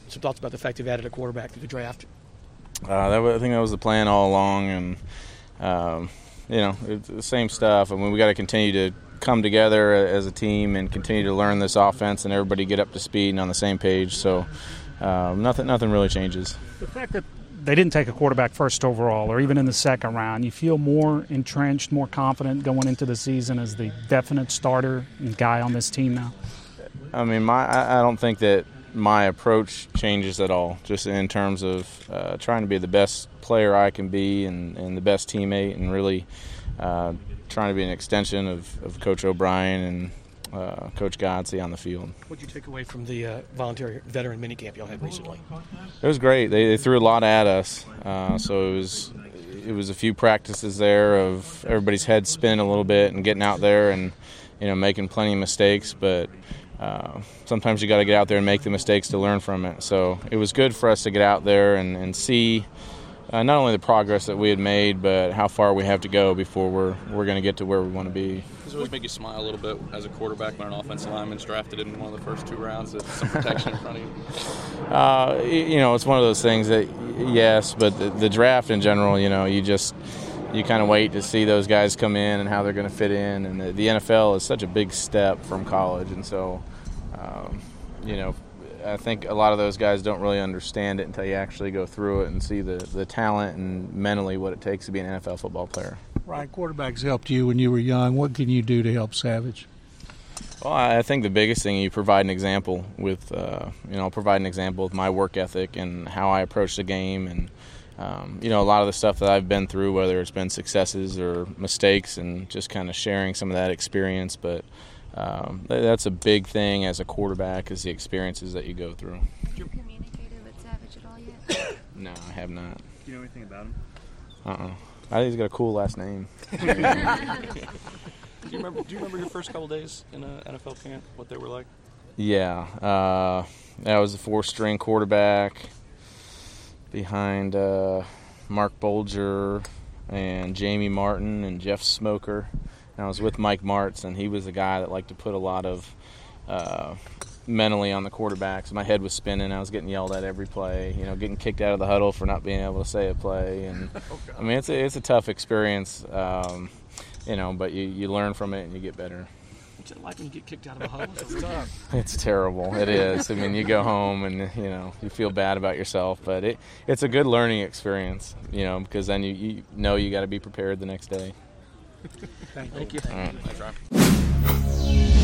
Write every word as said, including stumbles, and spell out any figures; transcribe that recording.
some thoughts about the fact you've added a quarterback to the draft? Uh, that was, I think that was the plan all along, and um, you know, it's the same stuff. I mean, we got to continue to come together as a team and continue to learn this offense, and everybody get up to speed and on the same page. So um, nothing, nothing really changes. The fact that they didn't take a quarterback first overall, or even in the second round, you feel more entrenched, more confident going into the season as the definite starter and guy on this team now? I mean, my I don't think that my approach changes at all, just in terms of uh, trying to be the best player I can be and, and the best teammate, and really uh, trying to be an extension of, of Coach O'Brien and uh, Coach Godsey on the field. What did you take away from the uh, voluntary veteran minicamp y'all had recently? It was great. They, they threw a lot at us, uh, so it was it was a few practices there of everybody's head spinning a little bit and getting out there and you know making plenty of mistakes, but Uh, sometimes you got to get out there and make the mistakes to learn from it. So it was good for us to get out there and, and see uh, not only the progress that we had made, but how far we have to go before we're we're going to get to where we want to be. Does it always make you smile a little bit as a quarterback when an offensive lineman's drafted in one of the first two rounds? There's some protection in front of you. Uh, you know, it's one of those things that yes, but the, the draft in general, you know, you just you kind of wait to see those guys come in and how they're going to fit in. And the, the N F L is such a big step from college, and so. Um, you know, I think a lot of those guys don't really understand it until you actually go through it and see the, the talent and mentally what it takes to be an N F L football player. Ryan, quarterbacks helped you when you were young. What can you do to help Savage? Well, I think the biggest thing, you provide an example with, uh, you know, provide an example with my work ethic and how I approach the game. And, um, you know, a lot of the stuff that I've been through, whether it's been successes or mistakes, and just kind of sharing some of that experience. But Um, that's a big thing as a quarterback, is the experiences that you go through. Have you communicated with Savage at all yet? No, I have not. Do you know anything about him? Uh-uh. I think he's got a cool last name. do you remember? Do you remember your first couple days in an N F L camp? What they were like? Yeah, uh, I was a four-string quarterback behind uh, Mark Bolger and Jamie Martin and Jeff Smoker. I was with Mike Martz, and he was the guy that liked to put a lot of uh, mentally on the quarterbacks. My head was spinning. I was getting yelled at every play, you know, getting kicked out of the huddle for not being able to say a play. And I mean, it's a, it's a tough experience, um, you know, but you, you learn from it and you get better. What's it like when you get kicked out of a huddle? It's tough. It's terrible. It is. I mean, you go home and, you know, you feel bad about yourself, but it it's a good learning experience, you know, because then you, you know you got to be prepared the next day. Thank you. All right. Thanks, Ryan.